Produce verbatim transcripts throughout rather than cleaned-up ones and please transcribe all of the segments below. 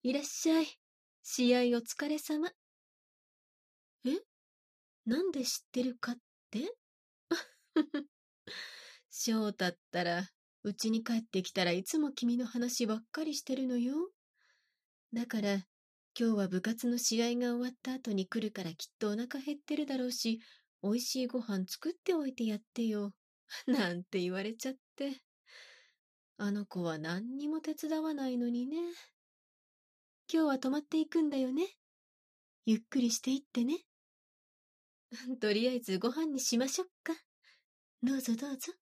いらっしゃい。試合お疲れ様。え？なんで知ってるかって翔太ったら、うちに帰ってきたらいつも君の話ばっかりしてるのよ。だから、今日は部活の試合が終わった後に来るからきっとお腹減ってるだろうし、美味しいご飯作っておいてやってよ。なんて言われちゃって。あの子は何にも手伝わないのにね。今日は泊まっていくんだよね。ゆっくりしていってね。とりあえずご飯にしましょっか。どうぞどうぞ。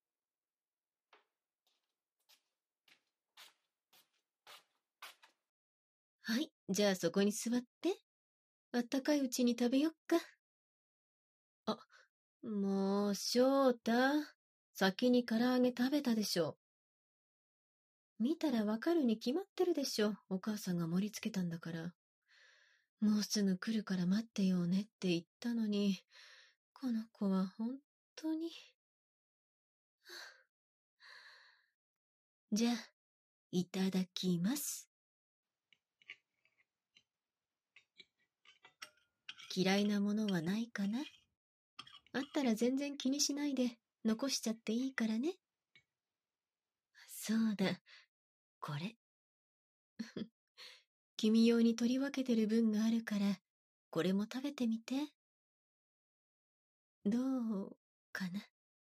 はい、じゃあそこに座って。あったかいうちに食べよっか。あ、もう、翔太。先に唐揚げ食べたでしょ。見たらわかるに決まってるでしょ。お母さんが盛り付けたんだから。もうすぐ来るから待ってよねって言ったのに、この子は本当に。じゃあ、いただきます。嫌いなものはないかな？あったら全然気にしないで残しちゃっていいからね。そうだ、これ。君用に取り分けてる分があるから、これも食べてみて。どうかな？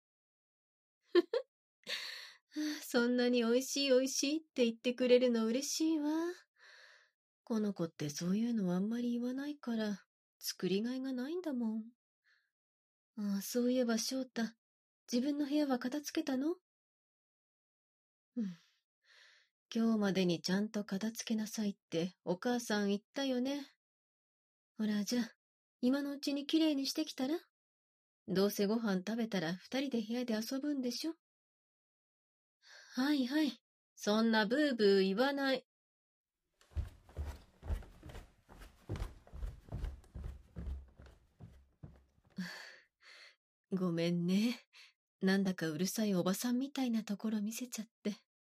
そんなに美味しい美味しいって言ってくれるの嬉しいわ。この子ってそういうのあんまり言わないから、作りがいがないんだもん。ああ、そういえば翔太、自分の部屋は片付けたの？うん。今日までにちゃんと片付けなさいってお母さん言ったよね。ほら、じゃあ、今のうちにきれいにしてきたら？どうせご飯食べたら二人で部屋で遊ぶんでしょ？はいはい。そんなブーブー言わない。ごめんね。なんだかうるさいおばさんみたいなところ見せちゃって。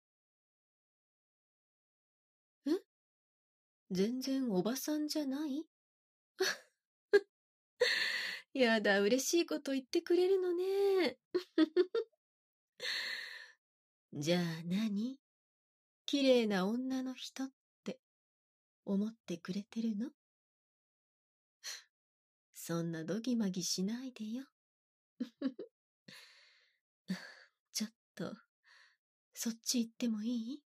ん？全然おばさんじゃない？やだ、嬉しいこと言ってくれるのね。じゃあ何？綺麗な女の人って思ってくれてるの？そんなドギマギしないでよ。ちょっと、そっち行ってもいい？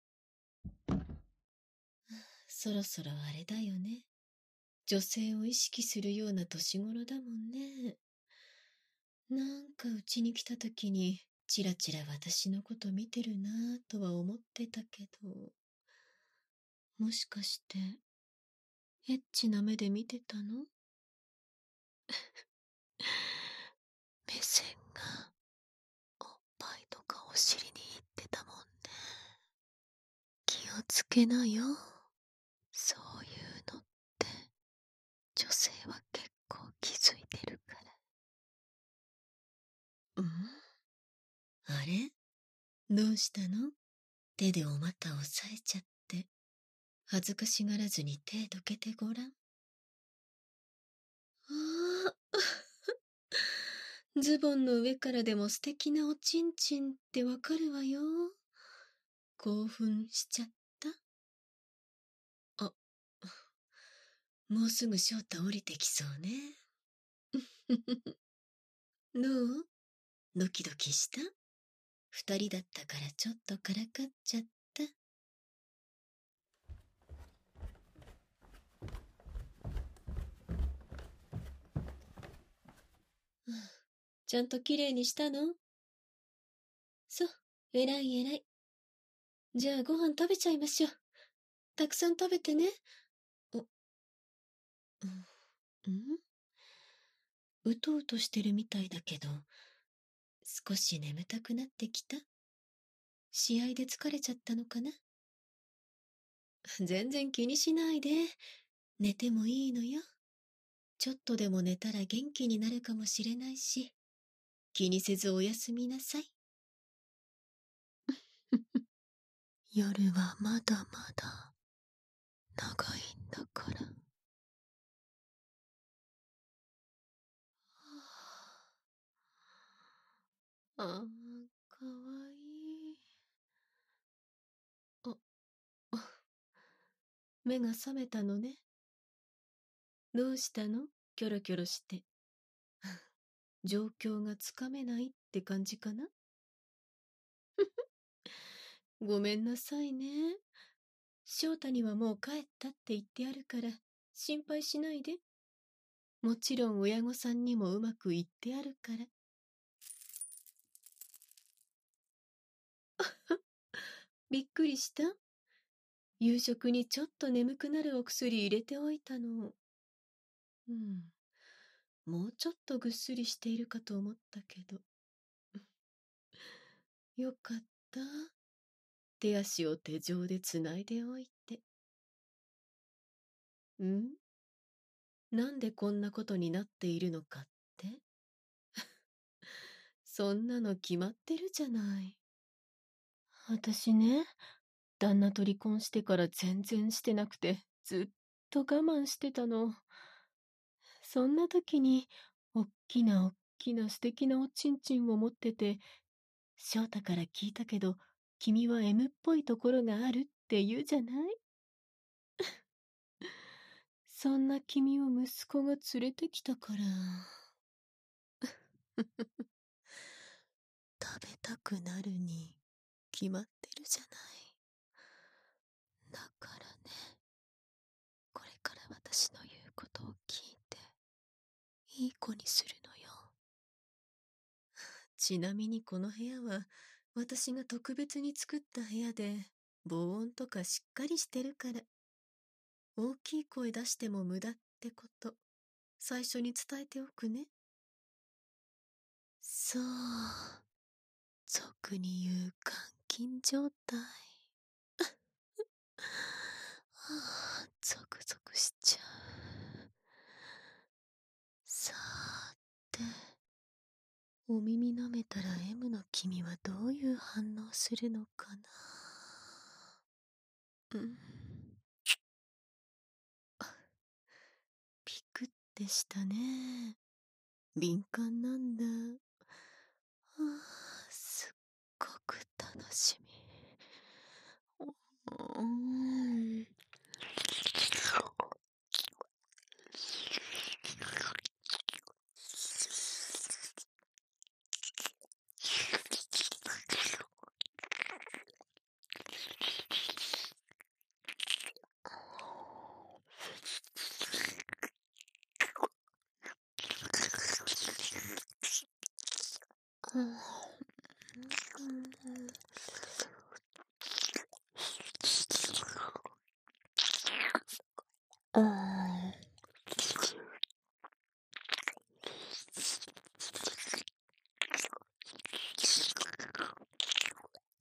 そろそろあれだよね。女性を意識するような年頃だもんね。なんかうちに来た時に、チラチラ私のこと見てるなぁとは思ってたけど、もしかして、エッチな目で見てたの？目線が、おっぱいとかお尻にいってたもんね。気をつけなよ。そういうのって、女性は結構気づいてるから。うん？あれ？どうしたの？手でお股を押さえちゃって。恥ずかしがらずに手どけてごらん。ああ、ズボンの上からでも素敵なおちんちんってわかるわよ。興奮しちゃった？あ、もうすぐ翔太降りてきそうね。どう？ドキドキした？二人だったからちょっとからかっちゃった。ちゃんときれいにしたの？そう、えらいえらい。じゃあご飯食べちゃいましょう。たくさん食べてね。お、うん、うとうとしてるみたいだけど、少し眠たくなってきた？試合で疲れちゃったのかな？全然気にしないで。寝てもいいのよ。ちょっとでも寝たら元気になるかもしれないし、気にせずおやすみなさい。夜はまだまだ長いんだから。ああ、かわいい。あ、あ、目が覚めたのね。どうしたの？キョロキョロして。状況がつかめないって感じかな？ごめんなさいね。翔太にはもう帰ったって言ってあるから、心配しないで。もちろん親御さんにもうまくいってあるから。びっくりした？夕食にちょっと眠くなるお薬入れておいたの。うん。もうちょっとぐっすりしているかと思ったけど。よかった。手足を手錠でつないでおいて。ん？なんでこんなことになっているのかって？そんなの決まってるじゃない。私ね、旦那と離婚してから全然してなくて、ずっと我慢してたの。そんな時に、おっきなおっきな素敵なおちんちんを持ってて、翔太から聞いたけど、君は エム っぽいところがあるって言うじゃない？そんな君を息子が連れてきたから。食べたくなるに決まってるじゃない。だからね、これから私の言うことを聞いて、いい子にするのよ。ちなみにこの部屋は、私が特別に作った部屋で、防音とかしっかりしてるから。大きい声出しても無駄ってこと、最初に伝えておくね。そう、俗に言う監禁状態。はあ、ゾクゾクしちゃう。さーて、お耳舐めたら エム の君はどういう反応するのかな。うん。ピクってしたね。敏感なんだ。はあ、すっごく楽しみ。うん。うん。うん。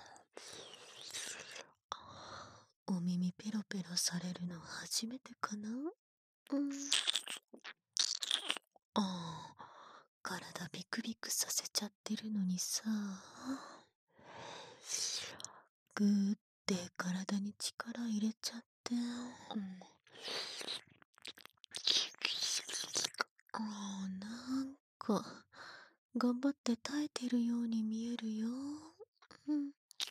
お耳ペロペロされるの初めてかな。うん。ああ、体ビクビクさせちゃってるのにさ。ぐーって体に力入れちゃって。うん。ああ、なんか、頑張って耐えてるように見えるよ。うん。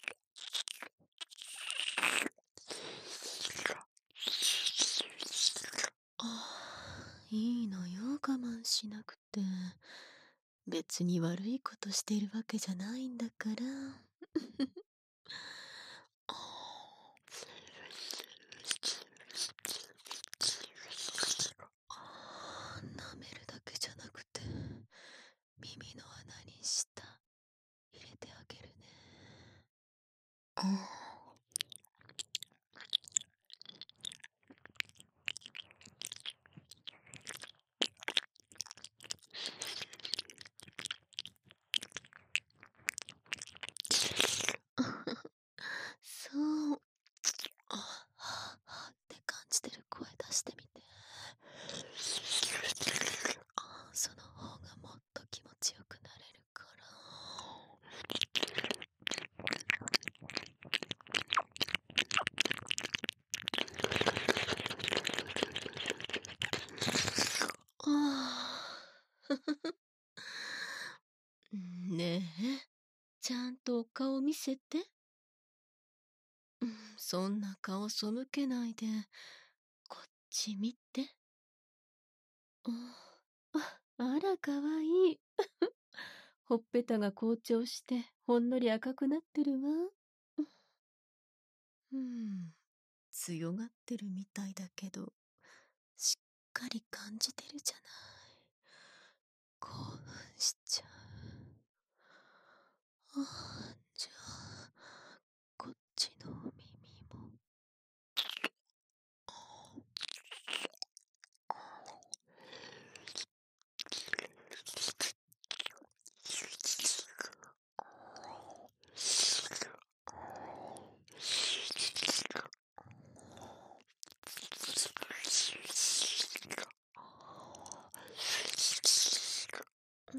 ああ、いいのよ、我慢しなくて。別に悪いことしてるわけじゃないんだから。ああ、舐めるだけじゃなくて、耳の穴に舌入れてあげるね。ああ。そう。あ、はあ、はあって感じてる声出してみて。あ、その方がもっと気持ちよくなれるから。 ちゃんとお顔見せて。うん、そんな顔背けないで。こっち見て。うん、あ、あらかわいい。ほっぺたが紅潮してほんのり赤くなってるわ。うん、強がってるみたいだけど、しっかり感じてるじゃない。興奮しちゃう。あ、じゃあこっちのお耳も。うん、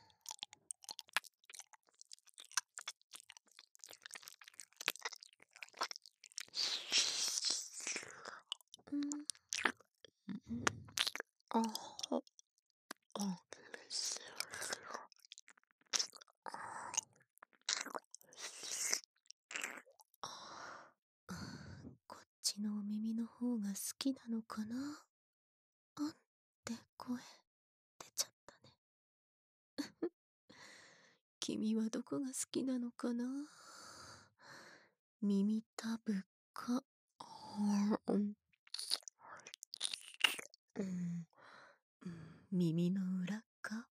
うん、あ、あ、こっちのお耳の方が好きなのかな。あんって声出ちゃったね。君はどこが好きなのかな。耳たぶか、うん、うん、耳の裏か。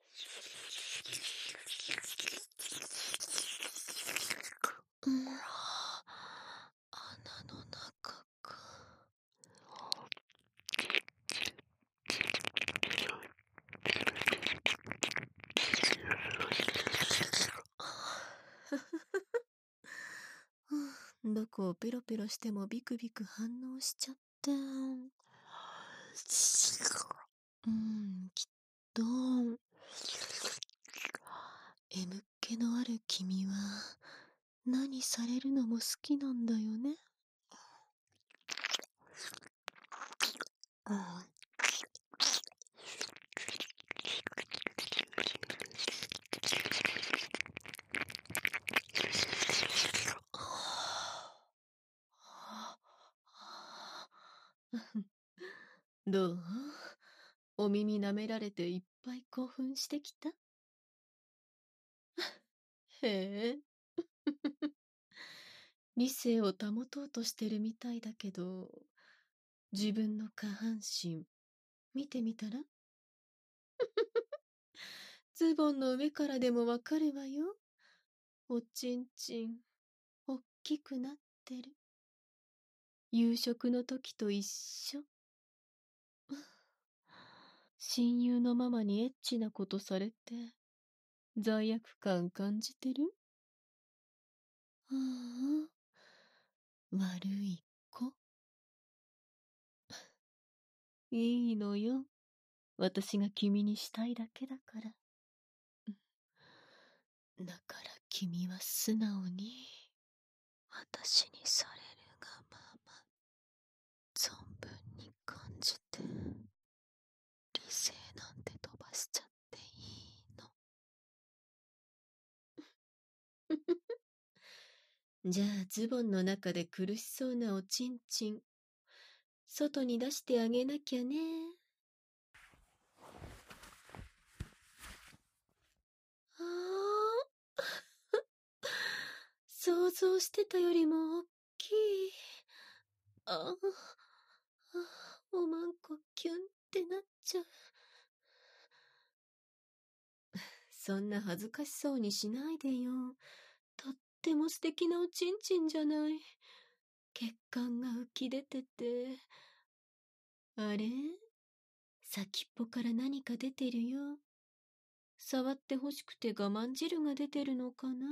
うん、穴の中か。どこをペロペロしてもビクビク反応しちゃって。うん、きっと M っ気のある君は何されるのも好きなんだよね。うん、どう？お耳舐められていっぱい興奮してきた？へえ。理性を保とうとしてるみたいだけど、自分の下半身見てみたら？ズボンの上からでもわかるわよ。おちんちんおっきくなってる。夕食の時と一緒。親友のママにエッチなことされて罪悪感感じてる？ああ、悪い子。いいのよ。私が君にしたいだけだから。だから君は素直に私にされるがまま存分に感じて、理性なんて飛ばしちゃっていいの。じゃあズボンの中で苦しそうなおちんちん外に出してあげなきゃね。ああ想像してたよりも大きい。ああ、おまんこキュンってなっちゃう。そんな恥ずかしそうにしないでよ。とっても素敵なおちんちんじゃない。血管が浮き出てて。あれ？先っぽから何か出てるよ。触ってほしくて我慢汁が出てるのかな。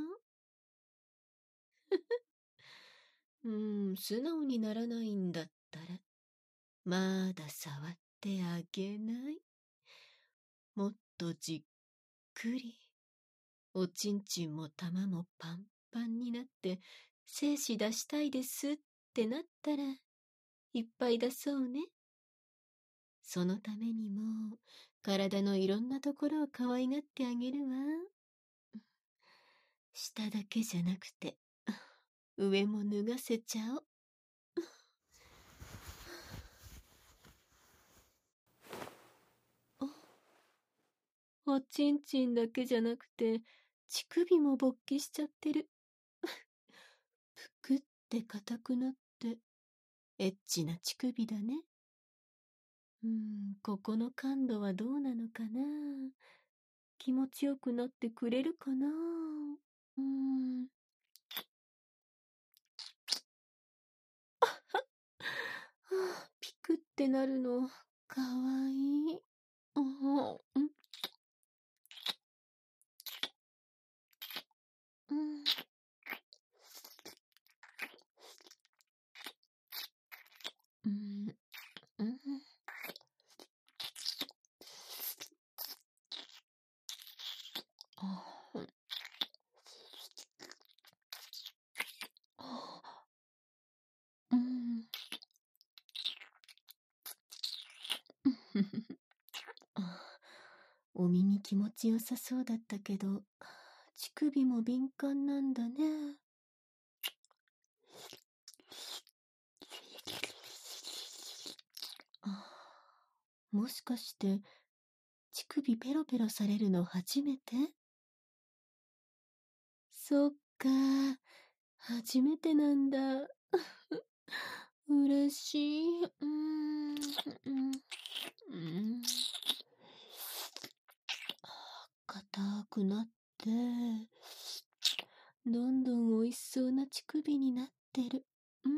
うーん、素直にならないんだったら、まだ触ってあげない。もっとじっくり。おちんちんも玉もパンパンになって精子出したいですってなったらいっぱい出そうね。そのためにも体のいろんなところを可愛がってあげるわ。 下だけじゃなくて、上も脱がせちゃおう。おちんちんだけじゃなくて、乳首も勃起しちゃってる。ぷくって硬くなって、エッチな乳首だね。うーん、ここの感度はどうなのかな。気持ちよくなってくれるかな。うーん。あはっ。はあ、ピクってなるの、かわいい。ああ、うん。うん。うん。うん。ああ。うん。あ、お耳気持ちよさそうだったけど、乳首も敏感なんだね。あ、もしかして、乳首ペロペロされるの初めて？そっか、初めてなんだ。嬉しい。うーん。うん。うん。硬くなって、どんどん美味しそうな乳首になってる。うん。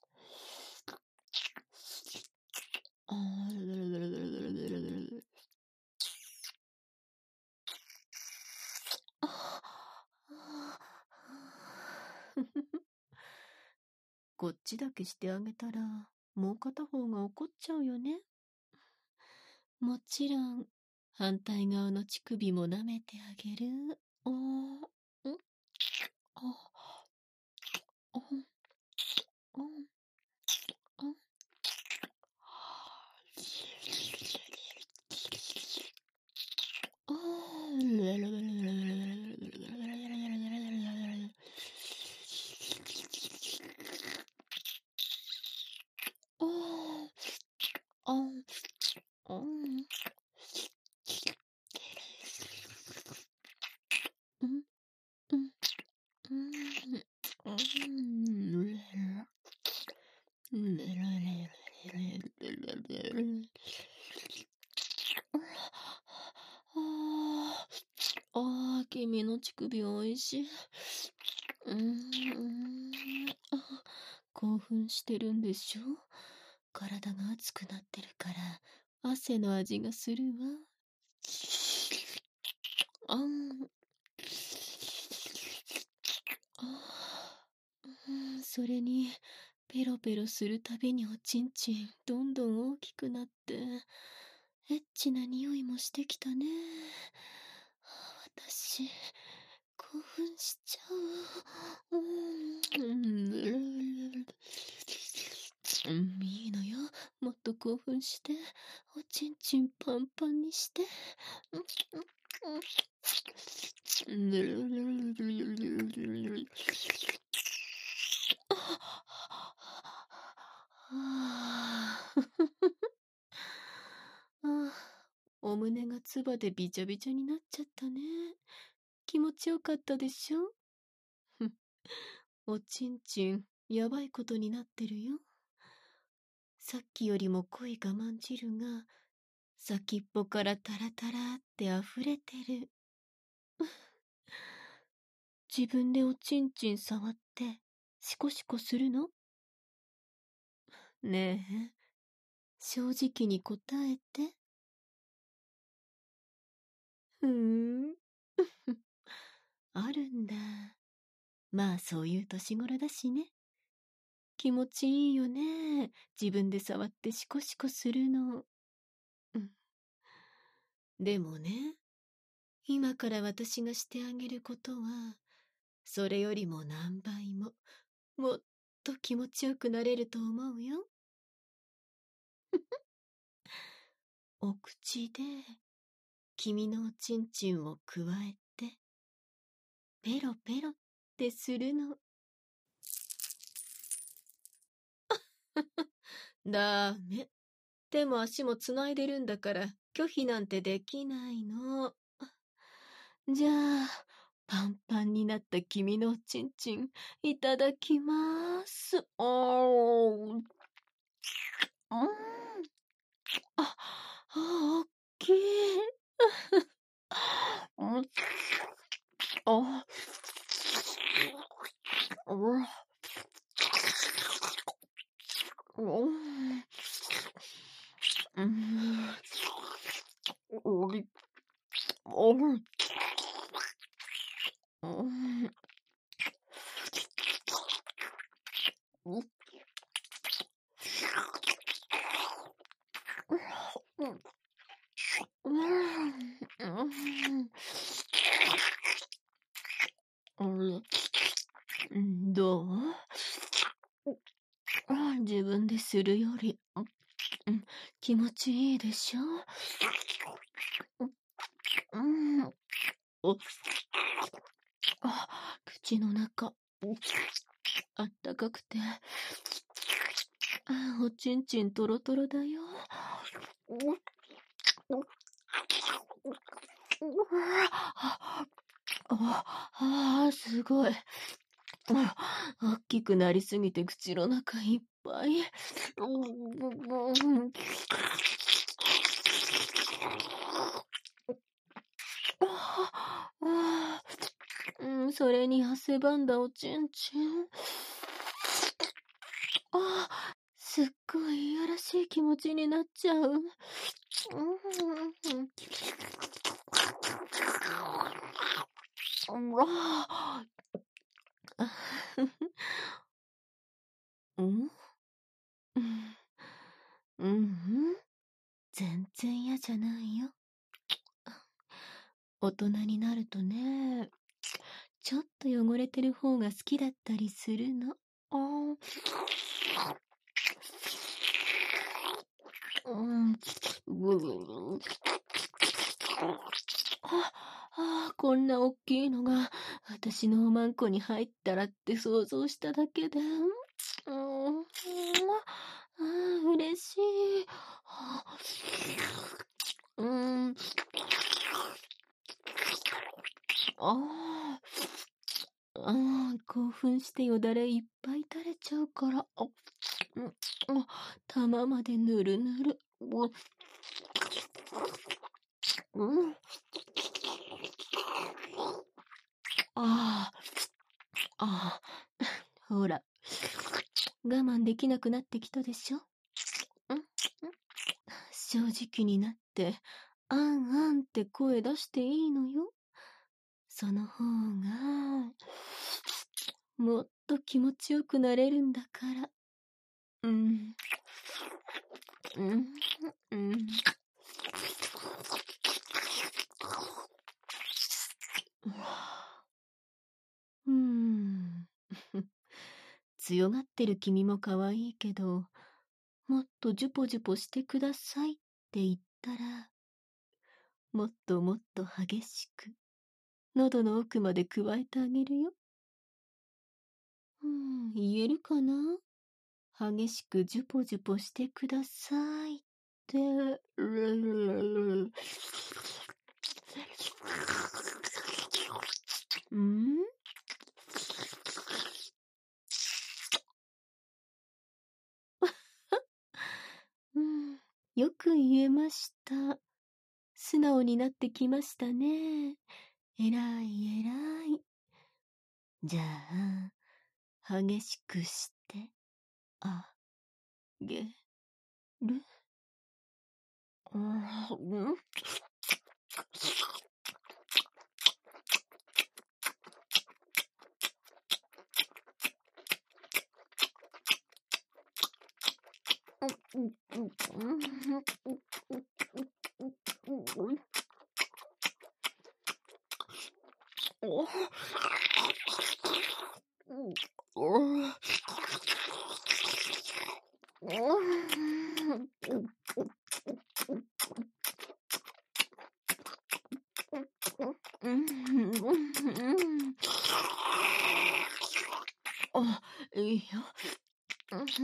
あこっちだけしてあげたら、もう片方が怒っちゃうよね。もちろん、反対側の乳首も舐めてあげる。おー、んあ、おん、おん、おん。ああ、あん、あん。うん、うん、うん、うん。ああ、君の乳首おいしい。うーん。あ、興奮してるんでしょ？体が熱くなってるから、汗の味がするわ。あん。あうん、それに、ペロペロするたびにおちんちん、どんどん大きくなって、エッチな匂いもしてきたね。私、興奮しちゃう。うん、うん、いいのよ。もっと興奮して、おちんちんパンパンにして。ああ、お胸が唾でびちゃびちゃになっちゃったね。気持ちよかったでしょ？ふん、おちんちん、やばいことになってるよ。さっきよりも濃い我慢汁が、先っぽからタラタラって溢れてる。自分でおちんちん触って、シコシコするの？ねえ、正直に答えて。ふーん。あるんだ。まあそういう年頃だしね。気持ちいいよね。自分で触ってシコシコするの。うん。でもね、今から私がしてあげることは、それよりも何倍も、もっと気持ちよくなれると思うよ。お口で、君のおちんちんをくわえて、 ペロペロってするの。だめ。手も足もつないでるんだから拒否なんてできないの。じゃあ、パンパンになった君のおちんちん、いただきまーす。おー。うん。あ、あ、おっきい。うん。あ、うん。うん。うん。おり、おり、うん。うん。うん、どう？自分でするより、うん、気持ちいいでしょ？うん、あ、口の中、あったかくて、あ、おちんちんトロトロだよ。ああ、すごい。大きくなりすぎて口の中いっぱい。うん、それに汗ばんだおちんちん。あ、すっごいいやらしい気持ちになっちゃう。うん、うん、うん、全然嫌じゃないよ。大人になるとね、ちょっと汚れてる方が好きだったりするの。あー、うん、ああ、こんな大きいのが私のおまんこに入ったらって想像しただけで、うん、ああ、嬉しい。うん、ああ、ああ、興奮してよだれいっぱい垂れちゃうから、あ、うん、あ、玉までぬるぬる。うん、ああ、ああ、ほら、我慢できなくなってきたでしょ？うん、正直になって、あんあんって声出していいのよ。その方が、もっと気持ちよくなれるんだから。うん。うん。うん。うん。強がってる君も可愛いけど、もっとジュポジュポしてくださいって言ったら、もっともっと激しく、喉の奥まで加えてあげるよ。うん、言えるかな？激しくジュポジュポしてくださいって。うん？うん、よく言えました。素直になってきましたね。えらいえらい。じゃあ、激しくしてあげる。うん。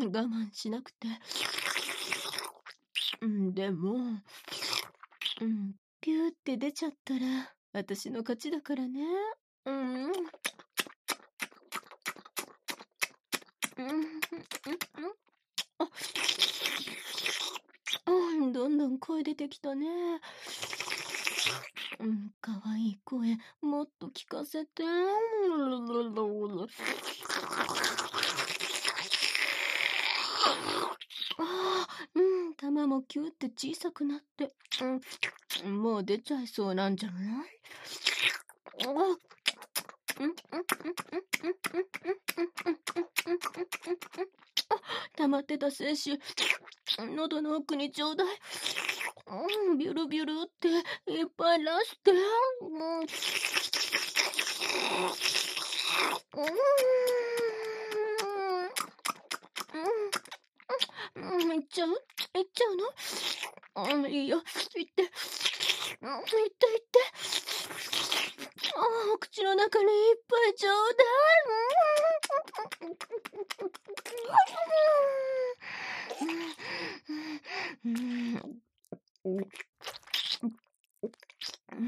我慢しなくて。うん、でも、うん、ピューって出ちゃったら、私の勝ちだからね。うん。うん、うん、あ、うん、どんどん声出てきたね。うん、かわいい声、もっと聞かせて。ああ、うん、玉もキューって小さくなって、うん、もう出ちゃいそうなんじゃない？あ、うん、うん、うん、うん、うん、うん、うん、あ、溜まってた精子、喉の奥にちょうだい。うん、ビュルビュルっていっぱい出して。うん、うん、うん、いっちゃう？いっちゃうの？うん、いいよ。いって。うん、いっていって。ああ、お口の中にいっぱいちょうだい。うん、うん、うん、うん、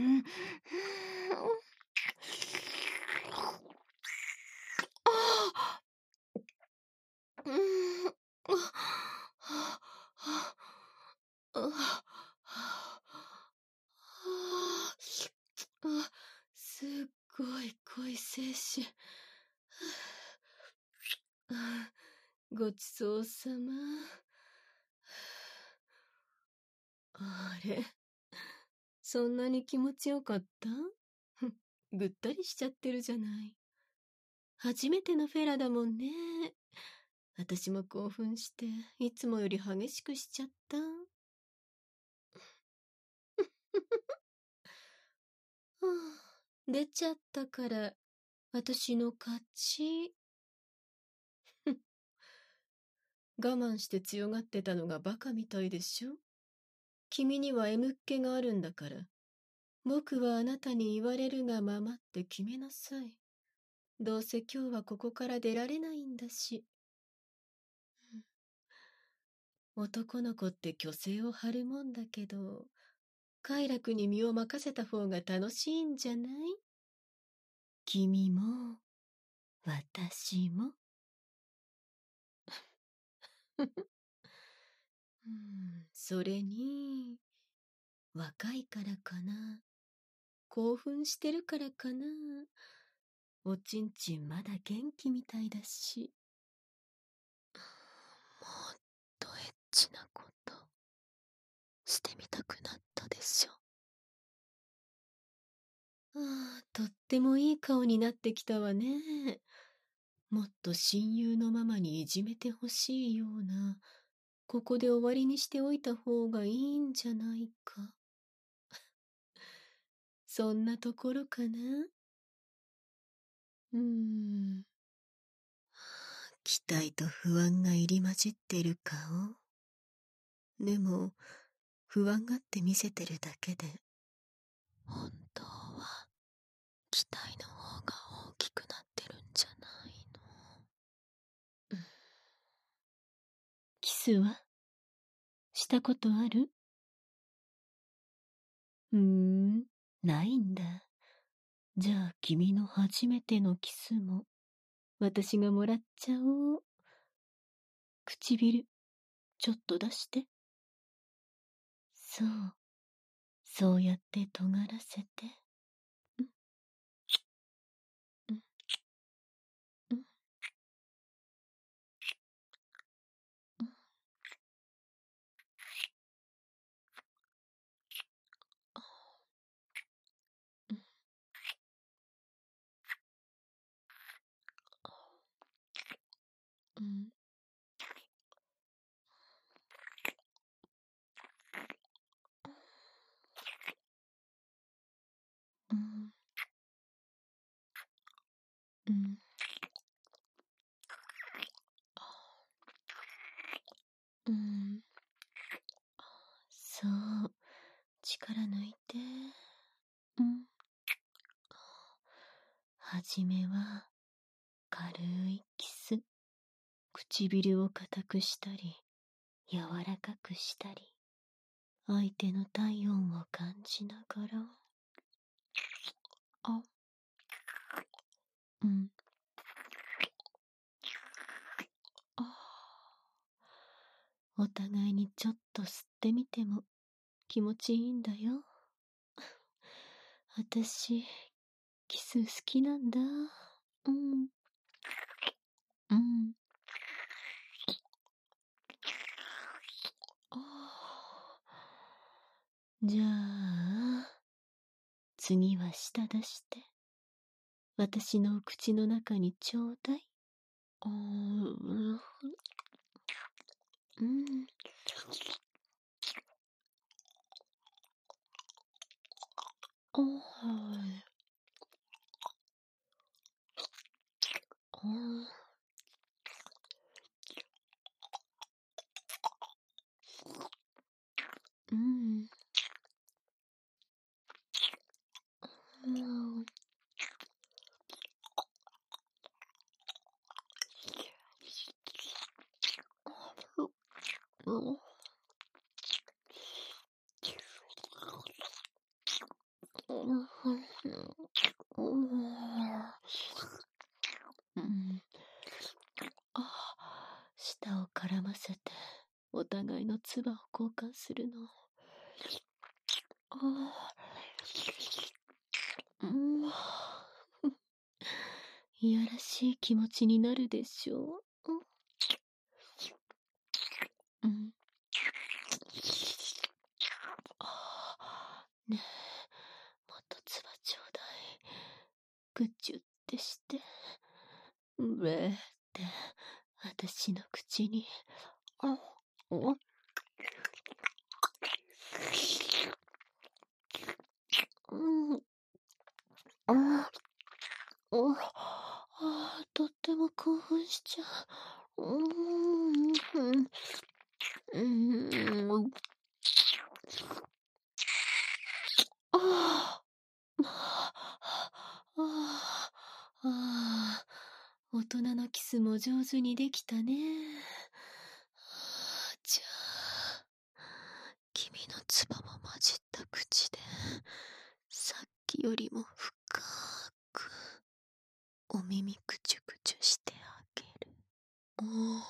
ああ、うん、あ、あ、あ、あ、すっごい濃い精子。ごちそうさま。あれ、そんなに気持ちよかった？ぐったりしちゃってるじゃない。初めてのフェラだもんね。私も興奮して、いつもより激しくしちゃった。はあ、出ちゃったから、私の勝ち。我慢して強がってたのがバカみたいでしょ？君には M っ気があるんだから、僕はあなたに言われるがままって決めなさい。どうせ今日はここから出られないんだし。男の子って虚勢を張るもんだけど、快楽に身を任せた方が楽しいんじゃない？君も、私も。うん、それに、若いからかな。興奮してるからかな。おちんちんまだ元気みたいだし。もっとエッチなことしてみたくなったでしょ。ああ、とってもいい顔になってきたわね。もっと親友のママにいじめてほしいような、ここで終わりにしておいた方がいいんじゃないか。そんなところかな？うーん。期待と不安が入り混じってる顔。でも、不安がって見せてるだけで、本当は期待の方が大きくなってるんじゃないの？うん、キスはしたことある？うーん、ないんだ。じゃあ君の初めてのキスも私がもらっちゃおう。唇ちょっと出して。そう、そうやって尖らせて。うん、うん、うん、うん、うん、うん、うん、うん。うん。そう。力抜いて。うん。はじめは、軽いキス。 唇を固くしたり、柔らかくしたり、相手の体温を感じながら、あ、うん。あ、お互いにちょっと吸ってみても気持ちいいんだよ。私、キス好きなんだ。うん。うん。あ、じゃあ、次は舌出して、私の口の中にちょうだい。あー、うん。うん。あ、はい。あ、うん。うん。うん。うん。あ、舌を絡ませて、お互いの唾を交換するの。あ、うん。いやらしい気持ちになるでしょう。うん。あ、ねえ、もっと唾ちょうだい。ぐちゅってして、うえって、私の口に。あ、お、うん。あ、お、あ、とっても興奮しちゃう。うーん。うん。ああ、ああ、ああ、大人のキスも上手にできたね。じゃあ、君の唾も混じった口で、さっきよりも深く、お耳くちゅくちゅしてあげる。おー。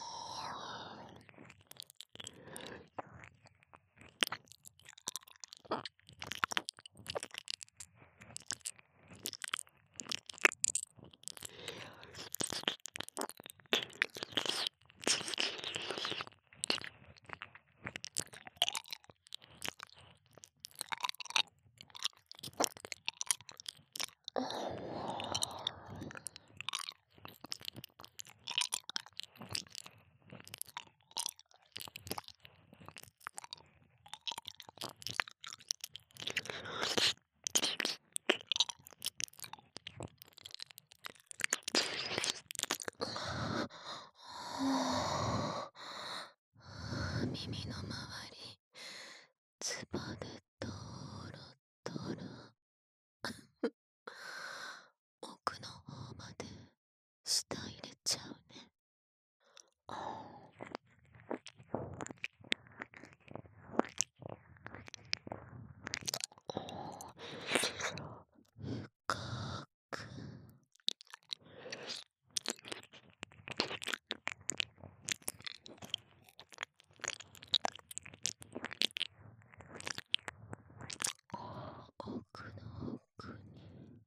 耳の周り、つばでドロドロ。奥の方まで舌入れちゃうね。深く。奥の奥に。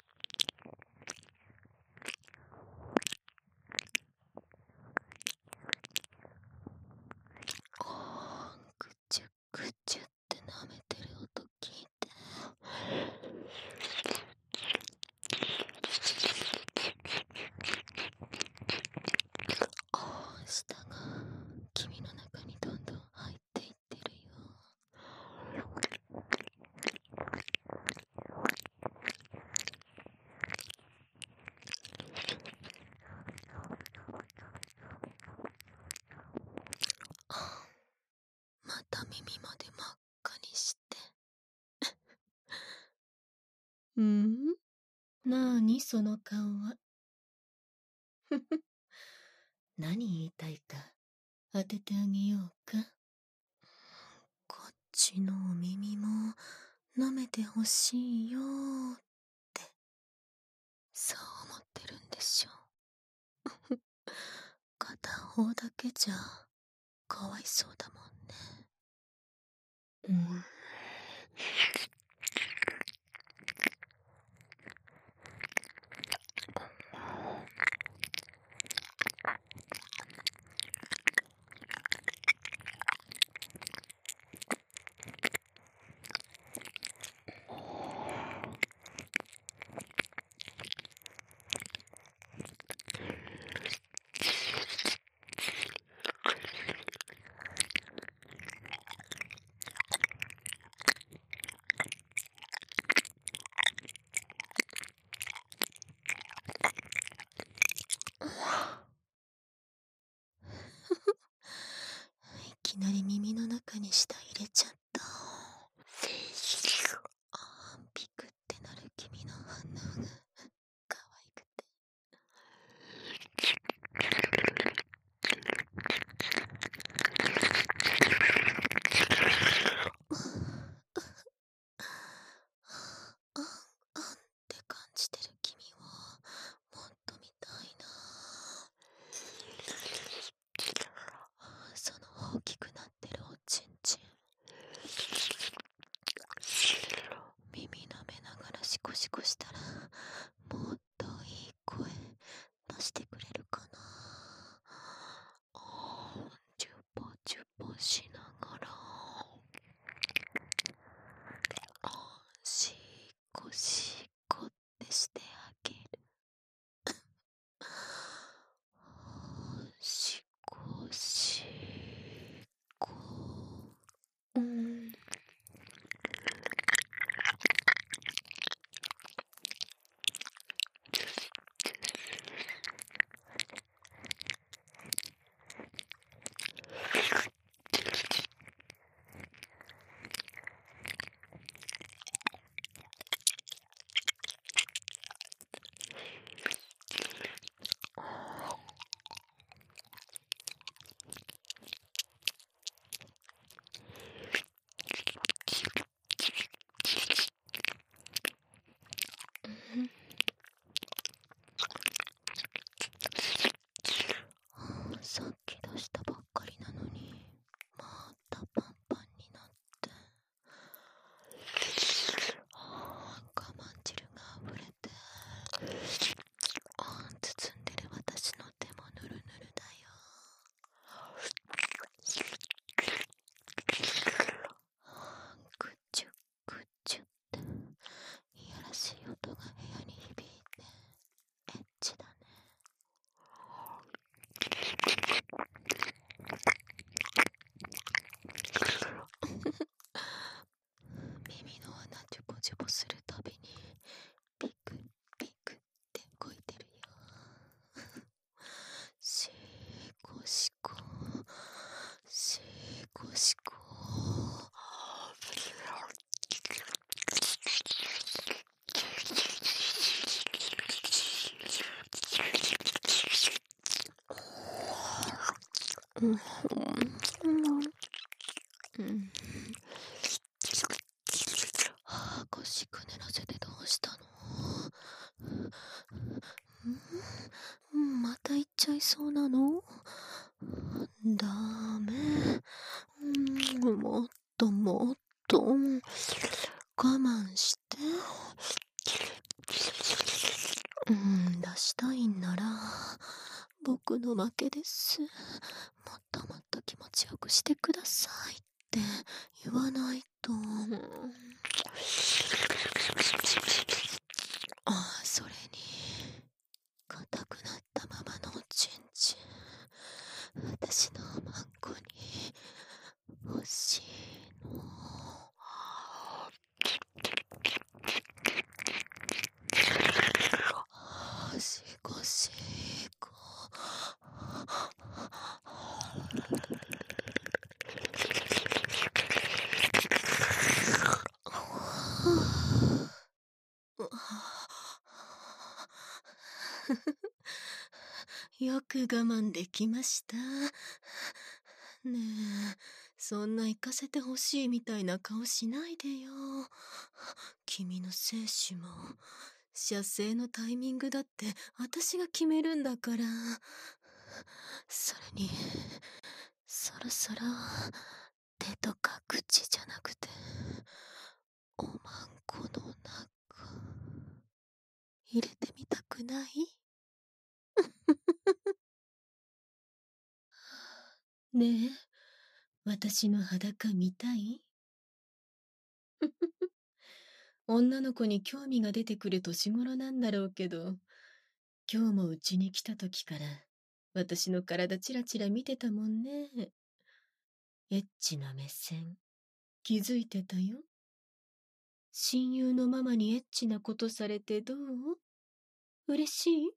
あー、ぐちゅぐちゅって舐めてる音聞いて。あー、舌が君の中にどんどん入っていってるよ。あ、また耳まで真っ赤にして。うん？なーにその顔は。ふふ。 何言いたいか当ててあげようか。 こっちのお耳も舐めてほしいよーって、そう思ってるんでしょ。片方だけじゃかわいそうだもんね。 うん。 いきなり耳の中に舌入れちゃった。あーピクってなる君の反応が可愛くて。あんあんって感じてる君をもっと見たいな。その大きくなってるおちんちん、耳舐めながらシコシコしたらもっといい声出してくれるかな。あーチュポチュポしながらあシコシコってしてあげる。シコシコ。うん。さっき出したばっかりなのにまたパンパンになって、あー我慢汁があふれて、あー包んでる私の手もぬるぬるだよ。グッチュグッチュっていやらしい音が部屋に響いてエッチだね。耳の穴チュポチュポするたびにピクピクって動いてるよ。シコシコシコシコ。うんうんはあ、腰くねらせてどうしたの？うんまた行っちゃいそうなの？ダメ。うんもっともっと我慢して。うん出したいんなら僕の負けです。もっともっと気持ちよくしてくださいって言わないと。ああ、それに硬くなったままのおちんちん私のマンコに欲しいの。シコシコよく我慢できました。ねえ、そんな行かせてほしいみたいな顔しないでよ。君の生死も、射精のタイミングだって私が決めるんだから。それに、そろそろ、手とか口じゃなくて、おまんこの中、入れてみたくない？ねえ、私の裸見たい？女の子に興味が出てくる年頃なんだろうけど、今日もうちに来た時から、私の体チラチラ見てたもんね。エッチな目線、気づいてたよ。親友のママにエッチなことされてどう？嬉しい？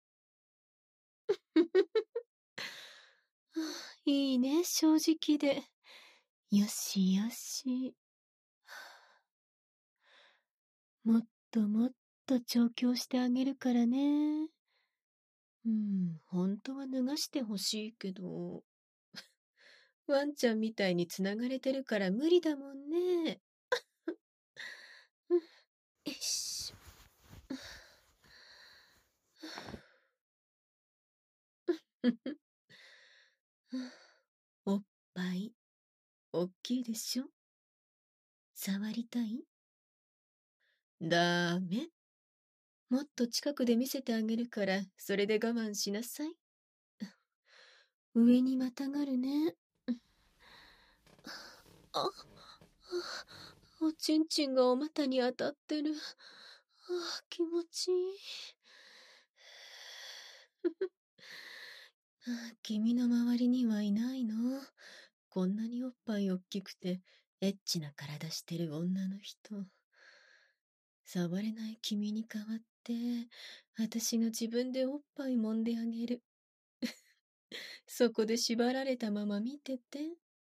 いいね、正直で。よしよし。もっともっと調教してあげるからね。うん、本当は脱がしてほしいけど。ワンちゃんみたいに繋がれてるから無理だもんね。よいしょ。おっぱい、おっきいでしょ？触りたい？だーめ。もっと近くで見せてあげるから、それで我慢しなさい。上にまたがるね。あ、おちんちんがお股に当たってる。あ、気持ちいい。君の周りにはいないの？こんなにおっぱいおっきくて、エッチな体してる女の人。触れない君に代わって、私が自分でおっぱい揉んであげる。そこで縛られたまま見てて。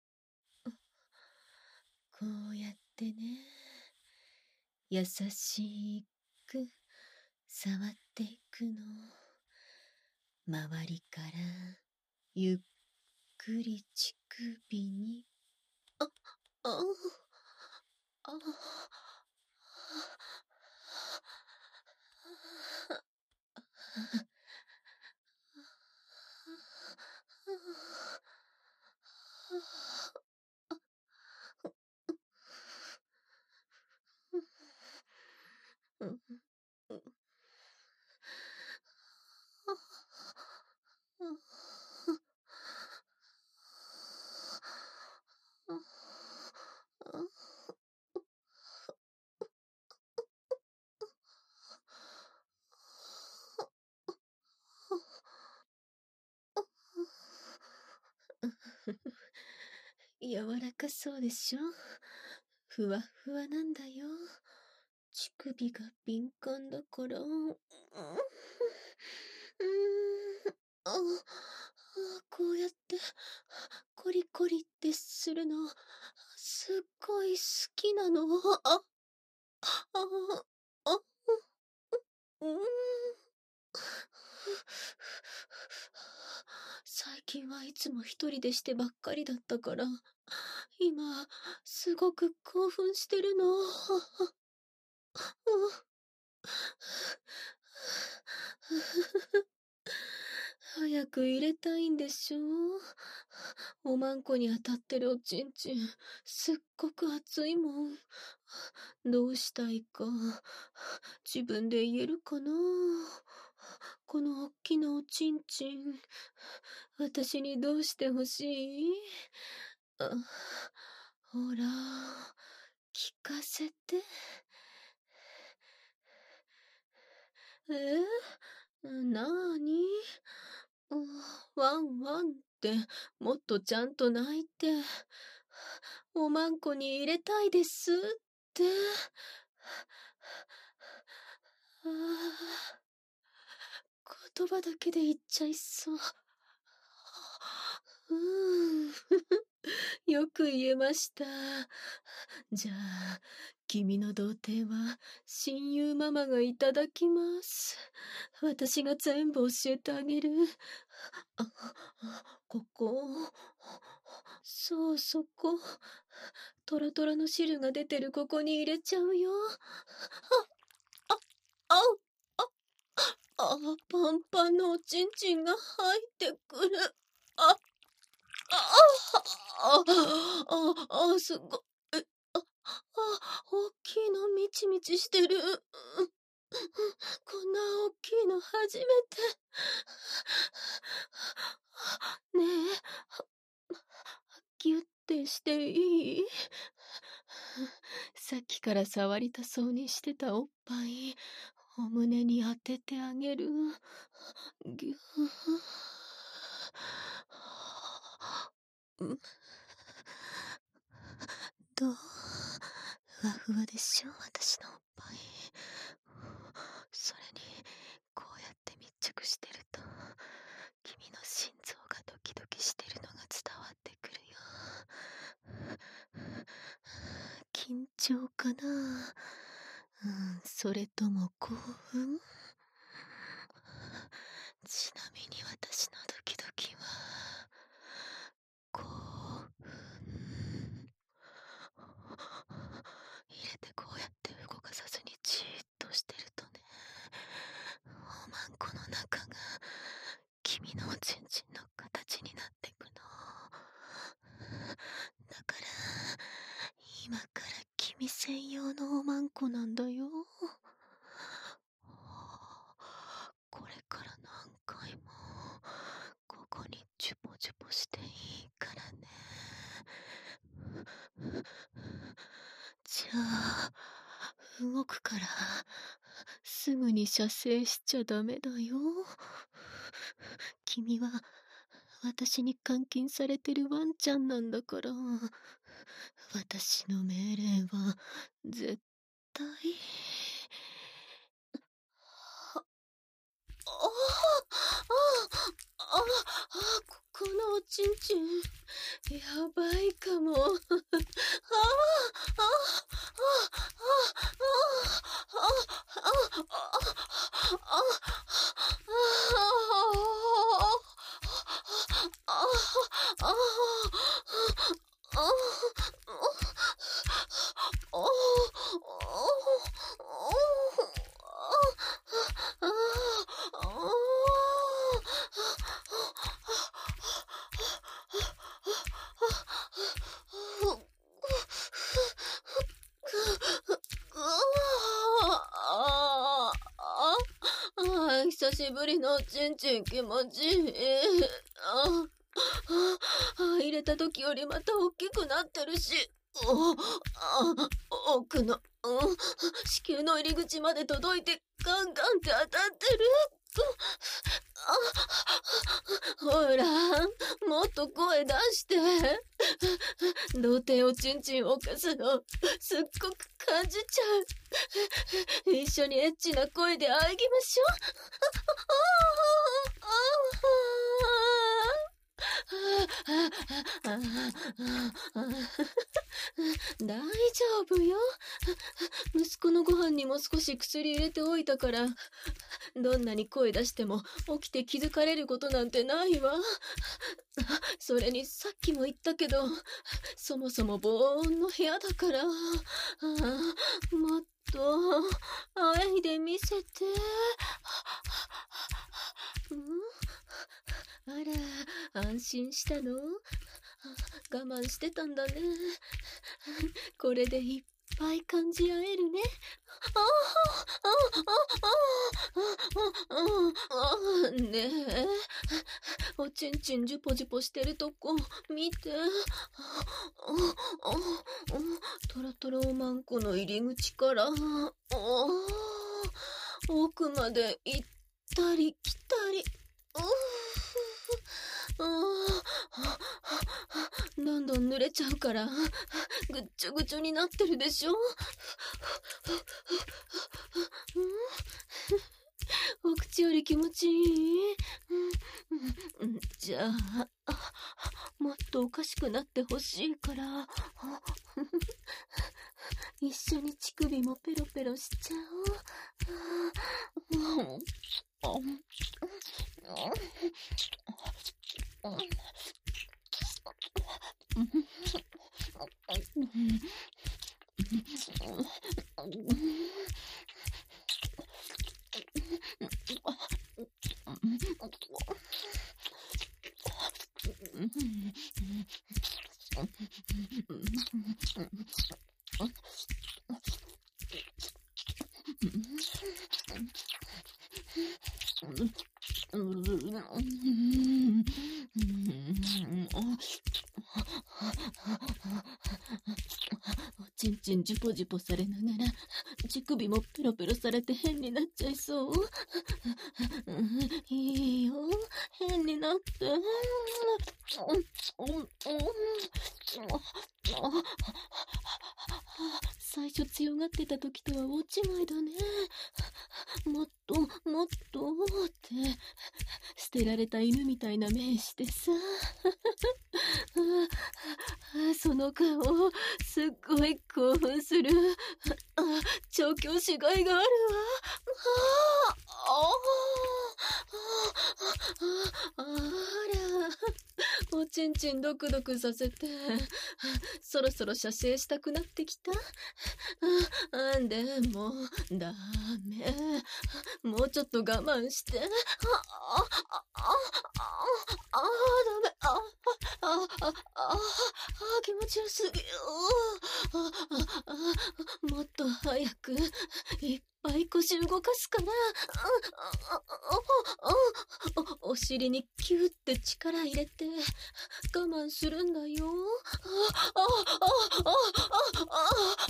こうやってね、優しく触っていくの。周りからゆっくり乳首に。あ、あ、あ、あ、柔らかそうでしょ？ふわふわなんだよ。乳首が敏感だから。うん、うんあ、こうやってコリコリってするのすっごい好きなの。あ、あ、あ、うん。最近はいつも一人でしてばっかりだったから、今、すごく興奮してるの。早く入れたいんでしょ？おまんこに当たってるおちんちん、すっごく熱いもん。どうしたいか、自分で言えるかな？このおっきなおちんちん、私にどうしてほしい？あ、ほら、聞かせて。え？なーに？ワンワンってもっとちゃんと泣いて、おまんこに入れたいですって。ああ、言葉だけで言っちゃいそう。うーん。 よく言えました。じゃあ、君の童貞は親友ママがいただきます。私が全部教えてあげる。あ、ここ。そう、そこ。トロトロの汁が出てるここに入れちゃうよ。あ、あ、あ、あ、あ、パンパンのおちんちんが入ってくる。あ、あ、あ、あ、あ、すごい。え、あ、あ、大きいのみちみちしてる。こんな大きいの初めて。ねえ、ギュッてしていい？さっきから触りたそうにしてたおっぱい、お胸に当ててあげる。ぎゅー。どう？ふわふわでしょ、私のおっぱい。それに、こうやって密着してると、君の心臓がドキドキしてるのが伝わってくるよ。緊張かな？うん、それとも興奮？ちなみに私のドキドキは、興奮。入れてこうやって動かさずにじーっとしてるとね、おまんこの中が君のおちんちんの形になってくの。だから今から君専用のおまんこなんだよ。これから何回もここにチュポチュポしていいからね。じゃあ動くからすぐに射精しちゃダメだよ。君は私に監禁されてるワンちゃんなんだから、私の命令は絶対。ああ、ああ、ここのおちんちんやばいかも。ああ、ああ、あ久しぶりのおちんちん気持ちいい。ああ、入れた時よりまた大きくなってるし、おあ奥の、うん、子宮の入り口まで届いてガンガンって当たってる。あ、ほら、もっと声出して。童貞おちんちんを犯すのすっごく感じちゃう。一緒にエッチな声であぎましょう。大丈夫よ。息子のご飯にも少し薬入れておいたから、どんなに声出しても起きて気づかれることなんてないわ。それにさっきも言ったけど、そもそも防音の部屋だから、もっとあいで見せて。あら、安心したの？我慢してたんだね。これでいっぱい感じ合えるね。ああ、ああ、ああ、ああ、ねえ、おちんちんジュポジュポしてるとこ見て。トロトロおまんこの入り口から奥まで行ったり来たり。どんどん濡れちゃうからぐっちょぐちょになってるでしょ。お口より気持ちいい？じゃあもっとおかしくなってほしいから。一緒に乳首もペロペロしちゃおう。おちんちんジュポジュポされながら乳首もペロペロされて変になっちゃいそう。いいよ、変になって。最初強がってた時とは大違いだね。もっともっとって捨てられた犬みたいな目してさ。その顔すっごい興奮する。調教師がいがあるわ。あら、おちんちんドクドクさせてそろそろ射精したくなってきた。あでもダメ、もうちょっと我慢して。あああああダメ、ああああ気持ちよすぎ。ああもっと早くいっぱい腰動かすから。お、お尻にキューって力入れて我慢するんだよ。ああああああ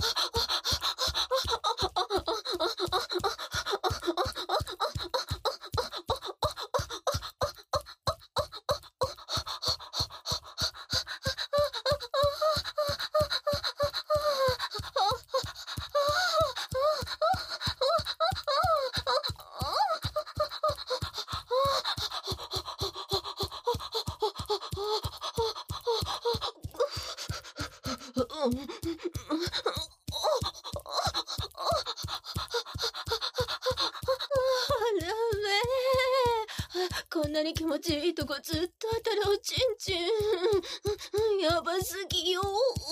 こんなに気持ちいいとこずっと当たるおちんちん。やばすぎよ。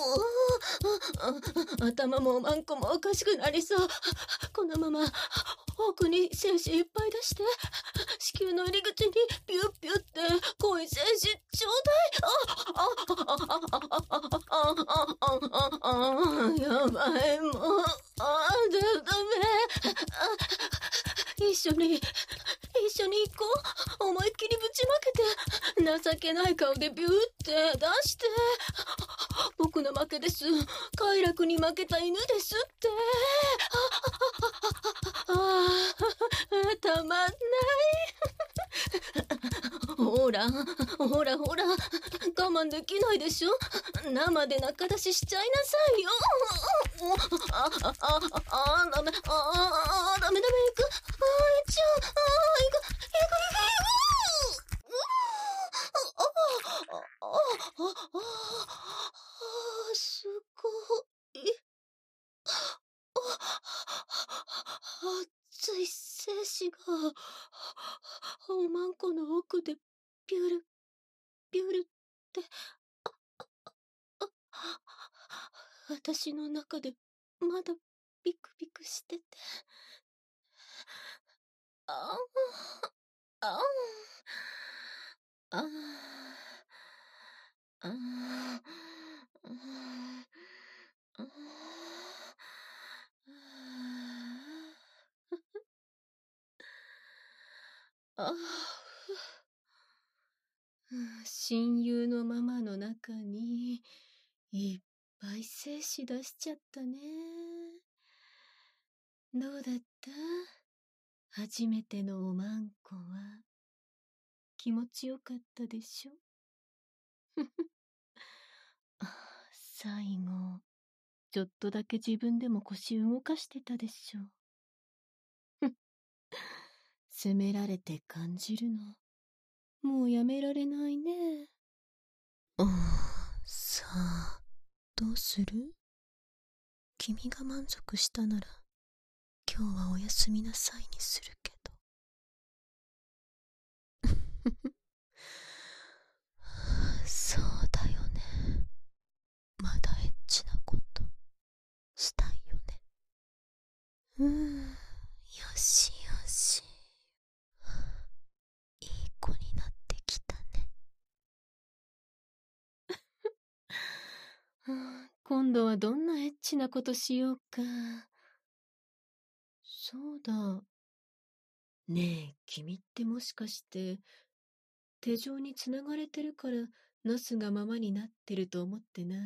頭もマンコもおかしくなりそう。このまま奥に精子いっぱい出して子宮の入り口にピュッピュって濃い精子ちょうだい。やばい、もうあダメ。一緒に一緒に行こう。思いっきりぶちまけて情けない顔でビューって出して。僕の負けです。快楽に負けた犬ですって。ああたまんない。ほらほらほら我慢できないでしょ。生で仲出ししちゃいなさいよ。ああああダメ、ああダメダメ、いく、あいっちゃう、あいくいくいくいく、あああすごい熱い精子がおまんこの奥でピュルピュルって私の中でまだビクビクしてて。あああああああ親友のママの中にいっぱい精子出しちゃったね。どうだった？初めてのおまんこは気持ちよかったでしょ？最後ちょっとだけ自分でも腰動かしてたでしょ。責められて感じるのもうやめられないね。 ああ、さあ、どうする？君が満足したなら、今日はおやすみなさいにするけど。そうだよね。まだエッチなことしたいよね。うーん、よしよし。いい子になってきたね。 今度はどんなエッチなことしようか。そうだ。ねえ、君ってもしかして、手錠につながれてるから、なすがままになってると思ってない？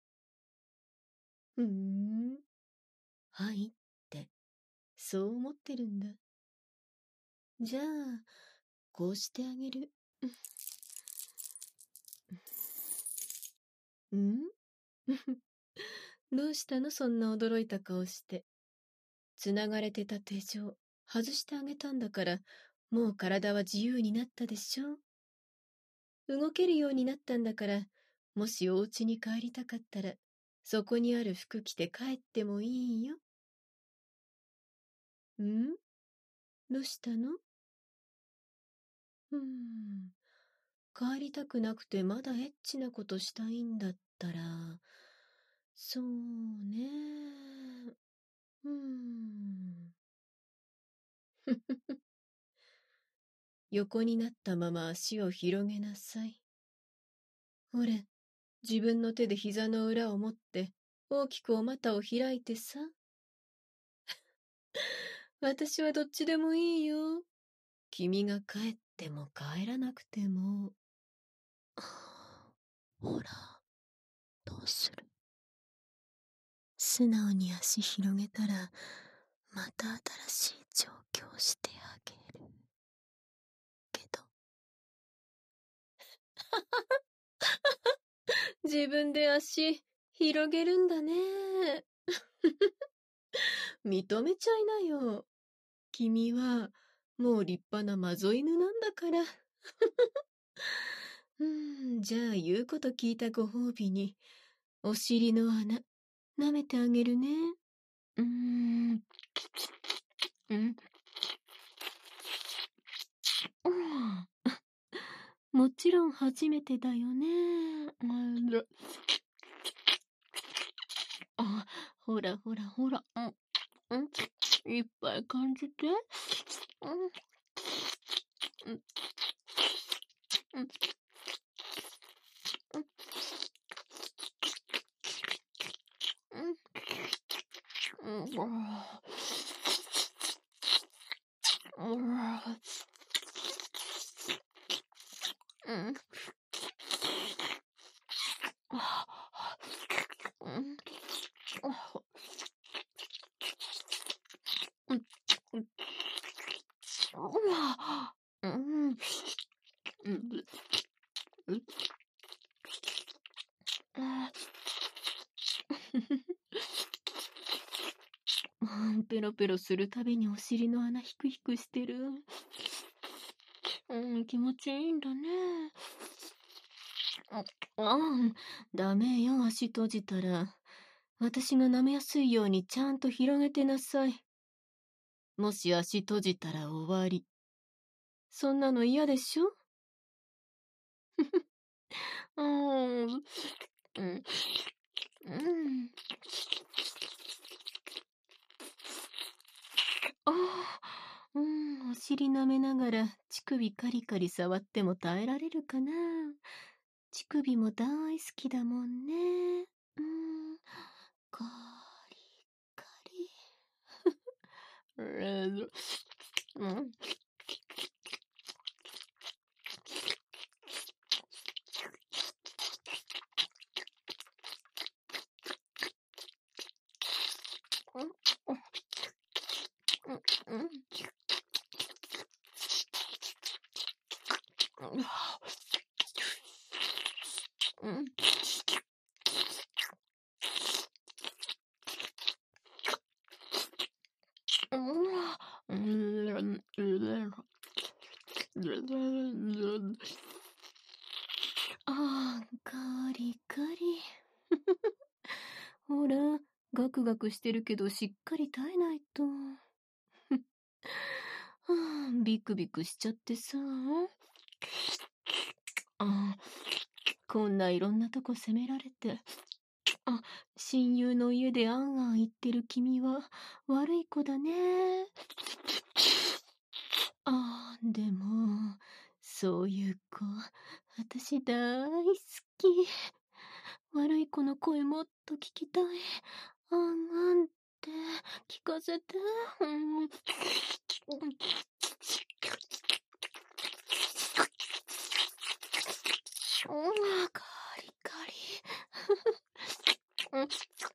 ふーん。はいって、そう思ってるんだ。じゃあ、こうしてあげる。んどうしたの、そんな驚いた顔して。つながれてた手錠、外してあげたんだから、もう体は自由になったでしょ。動けるようになったんだから、もしお家に帰りたかったら、そこにある服着て帰ってもいいよ。ん？どうしたの？うーん。帰りたくなくてまだエッチなことしたいんだったら、そうね。うーん。横になったまま足を広げなさい。ほれ、自分の手で膝の裏を持って、大きくお股を開いてさ。私はどっちでもいいよ。君が帰っても帰らなくても。 ほら、どうする？素直に足広げたら、また新しい状況をしてあげる。けど。 自分で足広げるんだね。認めちゃいなよ。君はもう立派なマゾ犬なんだから。うーん、じゃあ言うこと聞いたご褒美に、お尻の穴、舐めてあげるね。 うーん。うん。 もちろん初めてだよね。あ、ほらほらほら。うん、うん、いっぱい感じて。うん、うん、うん、うん、うん、うん、ペロペロするたびにお尻の穴ヒクヒクしてる。うん、気持ちいいんだね。あ、あ、ダメよ、足閉じたら。私が舐めやすいようにちゃんと広げてなさい。もし足閉じたら終わり。そんなの嫌でしょ？うーん。うん。うん。ああ、うん、お尻舐めながら乳首カリカリ触っても耐えられるかな。乳首も大好きだもんね。うん、カリカリ。うん。うん。うん。 ああ、カリカリ。ほら、ガクガクしてるけどしっかり耐えないと。はあ、ビクビクしちゃってさ。あ、こんないろんなとこ責められて。あ、親友の家であんあん言ってる君は悪い子だね。あ、でも、そういう子、私大好き。悪い子の声もっと聞きたい。あんあんって聞かせて。うん。うん、カリカリ。うん。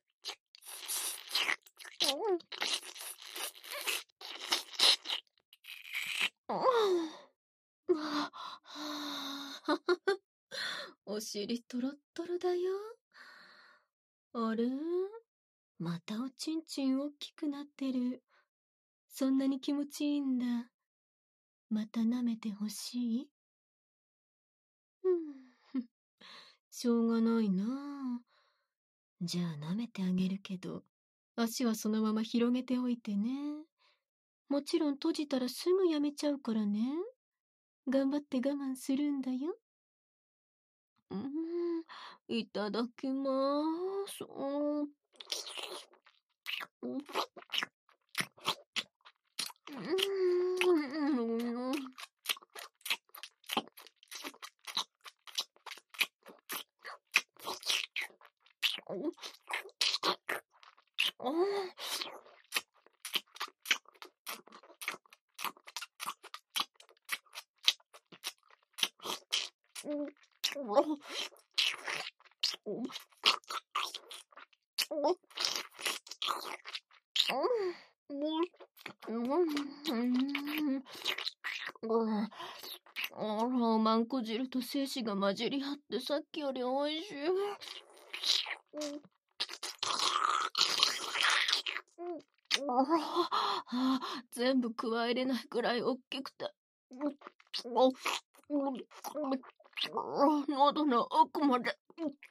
お尻トロットロだよ。あれ？またおちんちん大きくなってる。そんなに気持ちいいんだ。また舐めてほしい？うん。しょうがないなあ。じゃあ舐めてあげるけど、足はそのまま広げておいてね。もちろん閉じたらすぐやめちゃうからね。頑張って我慢するんだよ。うーん、いただきまーす。うん。あら、まんこ汁と精子が混じり合ってさっきよりおいしい。あ、全部加えれないくらい大きくて。喉の奥まで。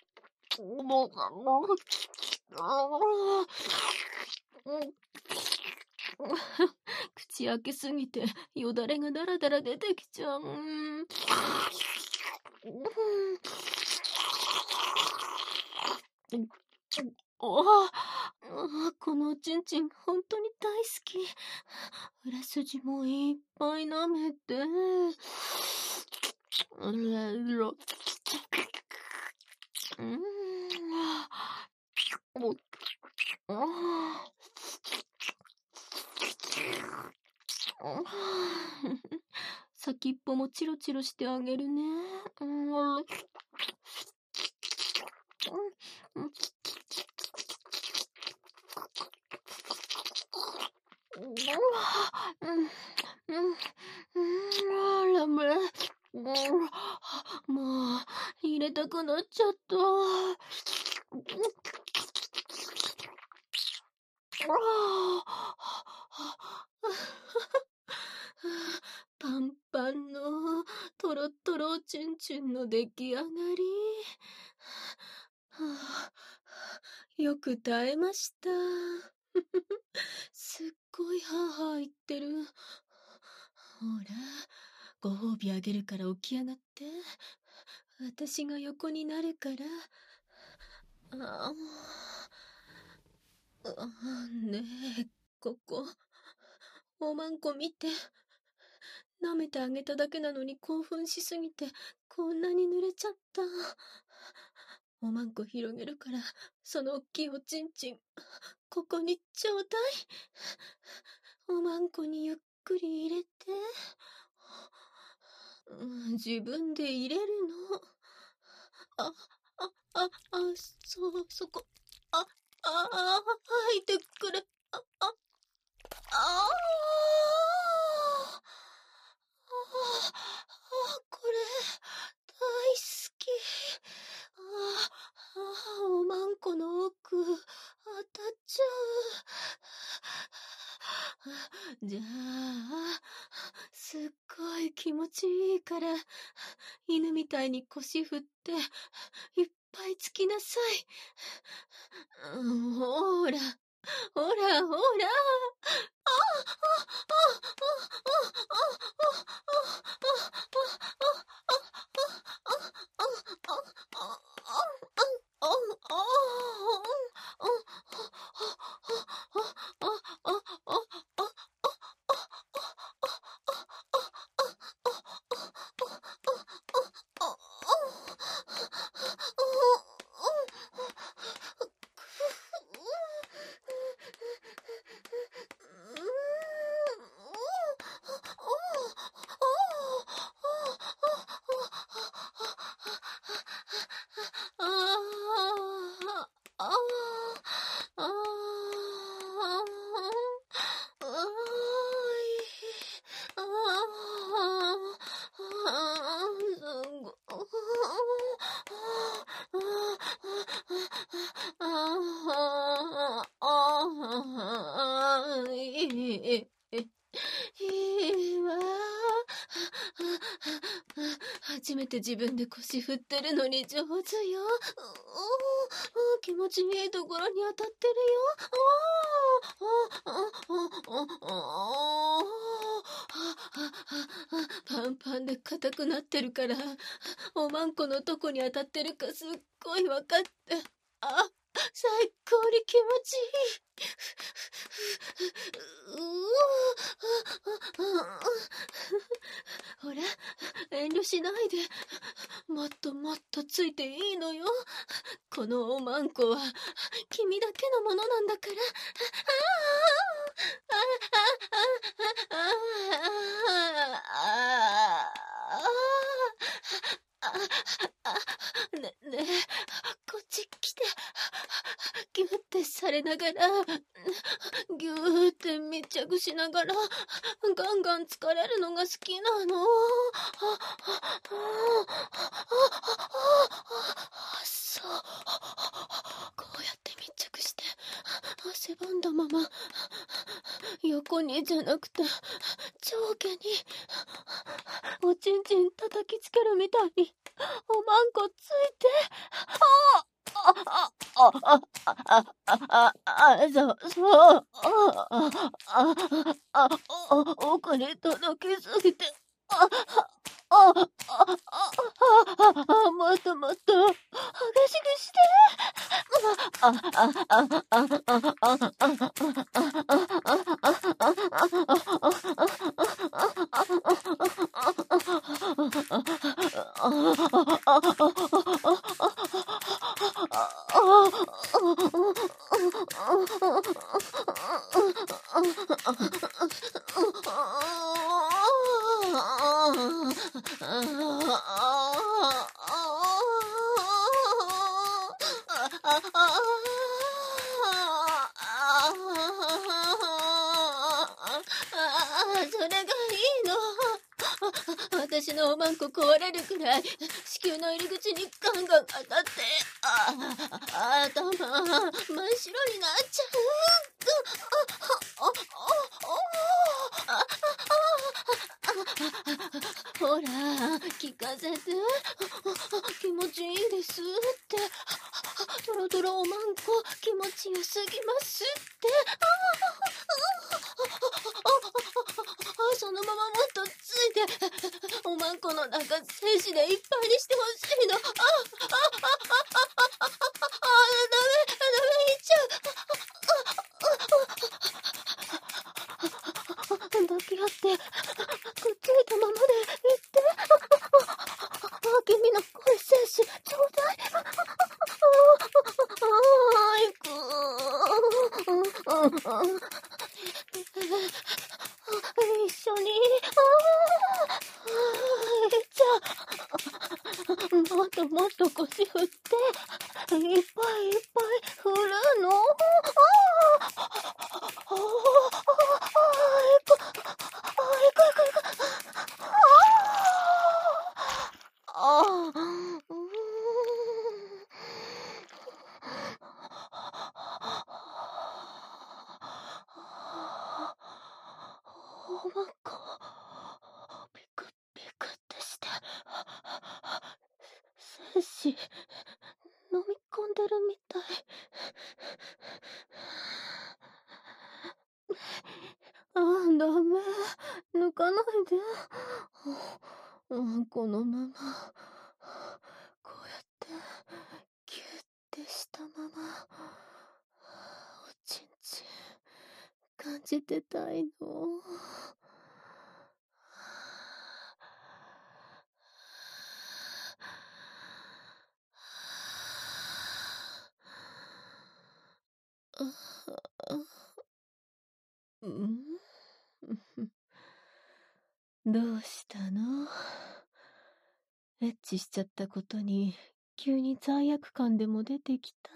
口開けすぎてよだれがだらだら出てきちゃう。おあ、このおちんちん本当に大好き。裏筋もいっぱい舐めて。うらうら。うん。先っぽもチロチロしてあげるね。うん。ラムレ。もう入れたくなっちゃった。パンパンのトロトロチュンチュンの出来上がり。はあ、よく耐えました。すっごいハーハー言ってる。ほら、ご褒美あげるから起き上がって。私が横になるから。ああ、ねえ、ここ。おまんこ見て。舐めてあげただけなのに興奮しすぎて、こんなに濡れちゃった。おまんこ広げるから、そのおっきいおちんちん、ここにちょうだい。おまんこにゆっくり入れて。うん、自分で入れるの。あ、あ、あ、あ、そう、そこ。あ、あ、あ、吐いてくれ。あ、あ、ああ。あ、これ、大好き。ああ、おまんこの奥、当たっちゃう。じゃあ、 すっごい気持ちいいから、犬みたいに腰振って、いっぱいつきなさい。うん、ほーら、ほら、ほら。あ、あ、あ、初めて自分で腰振ってるのに上手よ。おー、気持ちいいところに当たってるよ。パンパンで硬くなってるから、おまんこのとこに当たってるかすっごいわかって。あ、最高に気持ちいい。ほら、遠慮しないで。もっともっとついていいのよ。このおまんこは君だけのものなんだから。ね、ねえ、こっち来て。ギューってされながら、ギューって密着しながら、ガンガン疲れるのが好きなの。そう。こうやって密着して、汗ばんだまま、横にじゃなくて、上下に、おちんちん叩きつけるみたいに、おまんこついて、あああああああああそうそうああああ奥に届きすぎてあああああもっともっと激しくしてあああああそれがいいの。私のおまんこ壊れるくらい子宮の入り口にガンガン当たって、ああ、頭真っ白になっちゃう。ほら、聞かせて。気持ちいいですって。トロトロおまんこ気持ちよすぎますって。そのままもっとついて、おまんこの中精子でいっぱいにしてほしいの。あ、あ、あ、あ、あ、あ、あ、あ、ダメ、ダメ、いっちゃう。抱き合って、くっついたままでいって。君の声精子、ちょうだい。あーいく。一緒に。じゃあ、もっともっと腰振って、いっぱいいっぱい振るの。ああ、ああ、いく、いくいくいく。ああ、うーん。おまんこ。 精子、飲み込んでるみたい。ああ、ダメ。抜かないで。あこのまま、こうやって、ギュッてしたまま、おちんちん、感じてたいの。うん、どうしたの？エッチしちゃったことに急に罪悪感でも出てきた？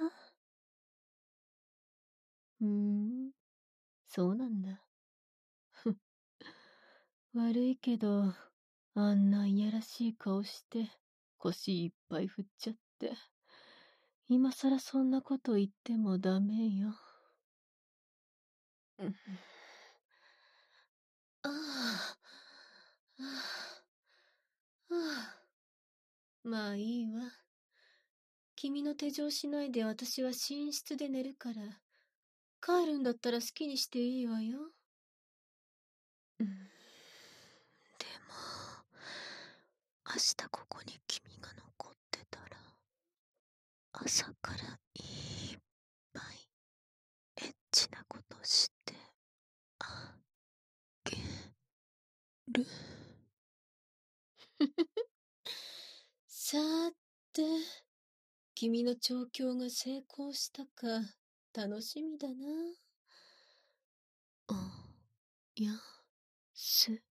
うーん、そうなんだ。ふ悪いけど、あんないやらしい顔して腰いっぱい振っちゃって、今さらそんなこと言ってもダメよ。うん、ああ、ああ、ああ。まあいいわ。君の手錠しないで私は寝室で寝るから、帰るんだったら好きにしていいわよ。うん、でも、明日ここに君が残ってたら、朝からいっぱいエッチなことしてあげる。さーて、君の調教が成功したか楽しみだな。おやす